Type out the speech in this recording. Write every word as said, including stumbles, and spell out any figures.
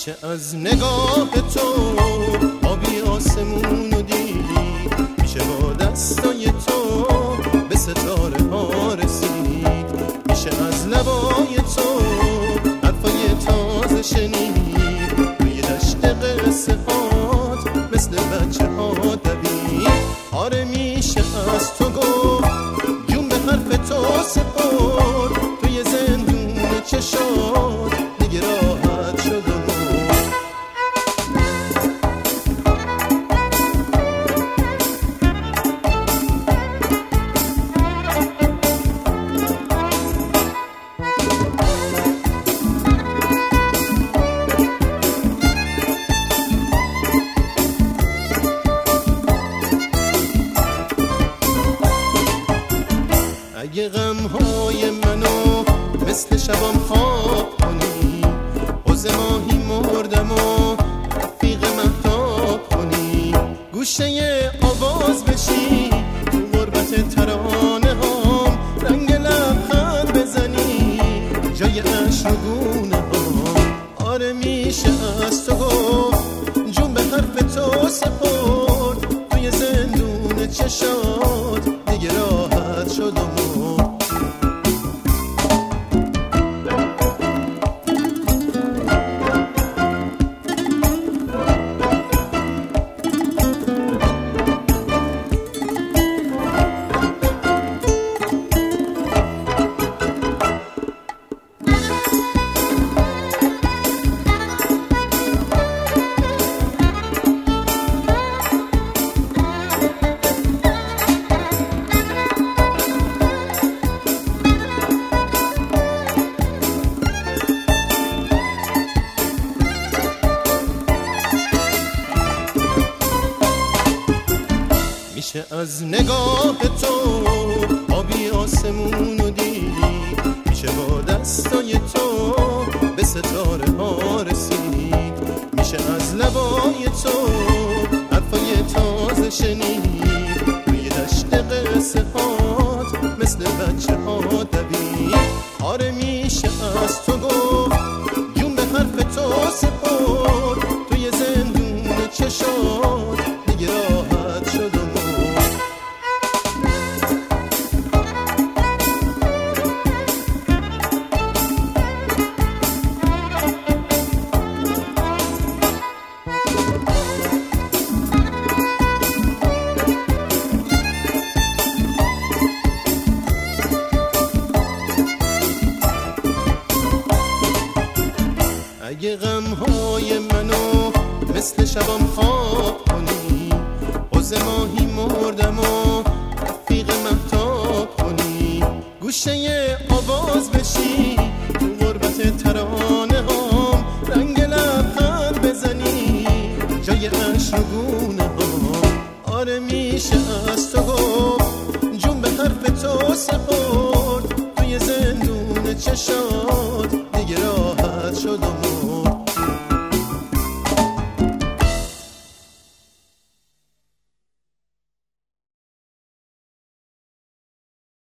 میشه از نگاه تو آبی آسمونو دید، میشه با دستای تو به ستاره ها رسید، میشه از لبای تو حرفای تازه شنید، توی دشت قصه هات مثل بچه ها دوید. آره میشه از تو گفت جون به حرف تو سپرد، توی زندون چشات دیگه راحت شد و اگه غمهای منو مثل شبام خواب کنی، حوض ماهی مردم و رفیق مهتاب کنی، گوشه آواز بشی تو غربت ترانه هام، رنگ لبخند بزنی جای عشق و گونه هام. آره میشه از تو گفت جون به حرف تو سپرد، توی زندون چشات دیگه راحت شد و میشه از نگاه تو آبی آسمونو دید، میشه با دستای تو به ستاره ها رسید، میشه از لبای تو حرفای تازه شنید، توی دشت قصه هات مثل بچه ها دوید. آره میشه از تو گفت جون به حرف تو سپرد، توی زندون چشات دیگه راحت شد و اگه غمهای منو مثل شبام خواب کنی، حوض ماهی مردم و رفیق مهتاب کنی، گوشه آواز بشی تو غربت ترانه هام، رنگ لبخند بزنی جای عشق و گونه هام. آره میشه از تو گفت جون به حرف تو سپرد، توی زندون چشات دیگه راحت شد و